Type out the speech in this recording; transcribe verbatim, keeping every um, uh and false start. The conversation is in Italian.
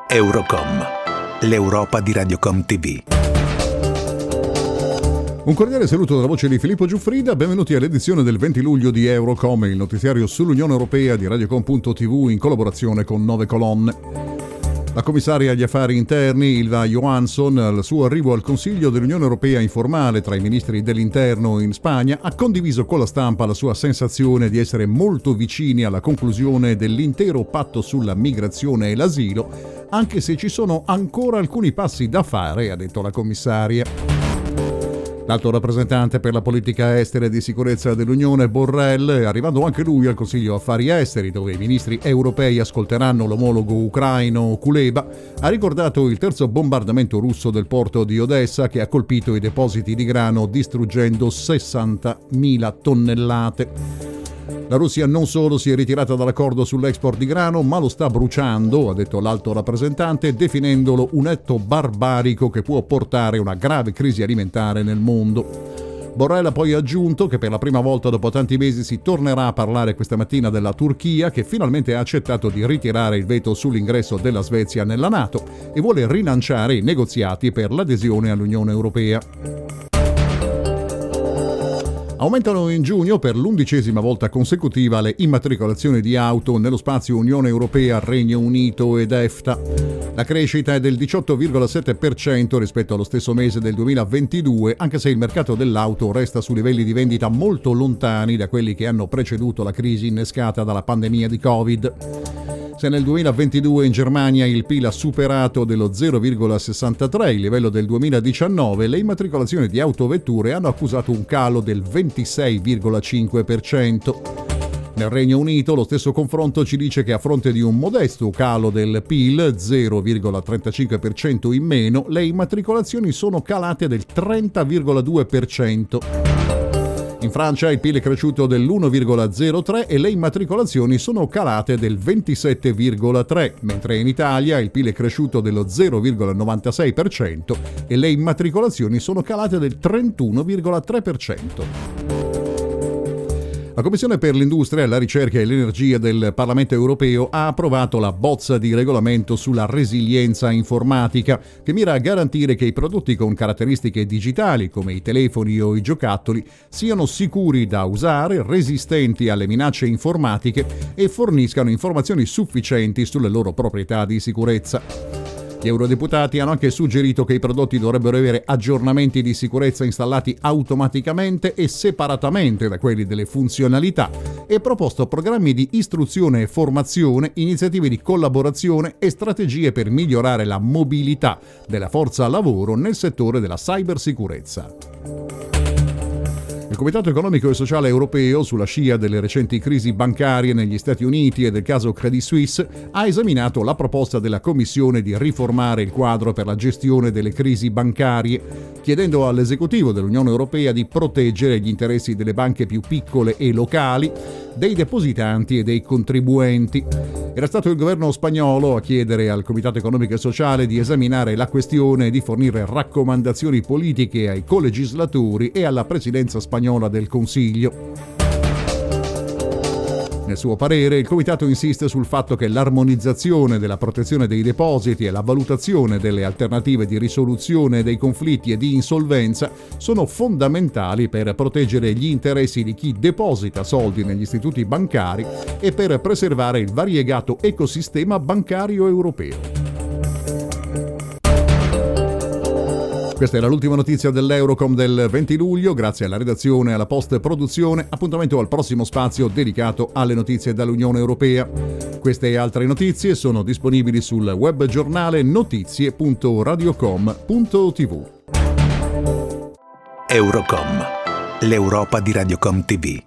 Eurocom, l'Europa di Radiocom T V. Un cordiale saluto dalla voce di Filippo Giuffrida, benvenuti all'edizione del venti luglio di Eurocom, il notiziario sull'Unione Europea di Radiocom punto T V in collaborazione con Nove Colonne. La commissaria agli affari interni Ylva Johansson, al suo arrivo al Consiglio dell'Unione Europea informale tra i ministri dell'interno in Spagna, ha condiviso con la stampa la sua sensazione di essere molto vicini alla conclusione dell'intero patto sulla migrazione e l'asilo, anche se ci sono ancora alcuni passi da fare, ha detto la commissaria. L'alto rappresentante per la politica estera e di sicurezza dell'Unione, Borrell, arrivando anche lui al Consiglio Affari Esteri, dove i ministri europei ascolteranno l'omologo ucraino Kuleba, ha ricordato il terzo bombardamento russo del porto di Odessa che ha colpito i depositi di grano distruggendo sessantamila tonnellate. La Russia non solo si è ritirata dall'accordo sull'export di grano, ma lo sta bruciando, ha detto l'alto rappresentante, definendolo un atto barbarico che può portare una grave crisi alimentare nel mondo. Borrell ha poi aggiunto che per la prima volta dopo tanti mesi si tornerà a parlare questa mattina della Turchia, che finalmente ha accettato di ritirare il veto sull'ingresso della Svezia nella NATO e vuole rilanciare i negoziati per l'adesione all'Unione Europea. Aumentano in giugno per l'undicesima volta consecutiva le immatricolazioni di auto nello spazio Unione Europea, Regno Unito ed EFTA. La crescita è del diciotto virgola sette per cento rispetto allo stesso mese del duemilaventidue, anche se il mercato dell'auto resta su livelli di vendita molto lontani da quelli che hanno preceduto la crisi innescata dalla pandemia di Covid. Se nel duemilaventidue in Germania il P I L ha superato dello zero virgola sessantatré il livello del duemiladiciannove, le immatricolazioni di autovetture hanno accusato un calo del ventisei virgola cinque per cento. Nel Regno Unito lo stesso confronto ci dice che a fronte di un modesto calo del P I L, zero virgola trentacinque per cento in meno, le immatricolazioni sono calate del trenta virgola due per cento. In Francia il P I L è cresciuto dell'uno virgola zero tre e le immatricolazioni sono calate del ventisette virgola tre, mentre in Italia il P I L è cresciuto dello zero virgola novantasei per cento e le immatricolazioni sono calate del trentuno virgola tre per cento. La Commissione per l'Industria, la Ricerca e l'Energia del Parlamento Europeo ha approvato la bozza di regolamento sulla resilienza informatica, che mira a garantire che i prodotti con caratteristiche digitali, come i telefoni o i giocattoli, siano sicuri da usare, resistenti alle minacce informatiche e forniscano informazioni sufficienti sulle loro proprietà di sicurezza. Gli eurodeputati hanno anche suggerito che i prodotti dovrebbero avere aggiornamenti di sicurezza installati automaticamente e separatamente da quelli delle funzionalità e proposto programmi di istruzione e formazione, iniziative di collaborazione e strategie per migliorare la mobilità della forza lavoro nel settore della cybersicurezza. Il Comitato Economico e Sociale Europeo, sulla scia delle recenti crisi bancarie negli Stati Uniti e del caso Credit Suisse, ha esaminato la proposta della Commissione di riformare il quadro per la gestione delle crisi bancarie, chiedendo all'esecutivo dell'Unione Europea di proteggere gli interessi delle banche più piccole e locali, dei depositanti e dei contribuenti. Era stato il governo spagnolo a chiedere al Comitato Economico e Sociale di esaminare la questione e di fornire raccomandazioni politiche ai colegislatori e alla presidenza spagnola del Consiglio. Nel suo parere, il Comitato insiste sul fatto che l'armonizzazione della protezione dei depositi e la valutazione delle alternative di risoluzione dei conflitti e di insolvenza sono fondamentali per proteggere gli interessi di chi deposita soldi negli istituti bancari e per preservare il variegato ecosistema bancario europeo. Questa era l'ultima notizia dell'Eurocom del venti luglio, grazie alla redazione e alla post-produzione. Appuntamento al prossimo spazio dedicato alle notizie dall'Unione Europea. Queste e altre notizie sono disponibili sul web giornale notizie punto radiocom punto tv. Eurocom, l'Europa di Radiocom T V.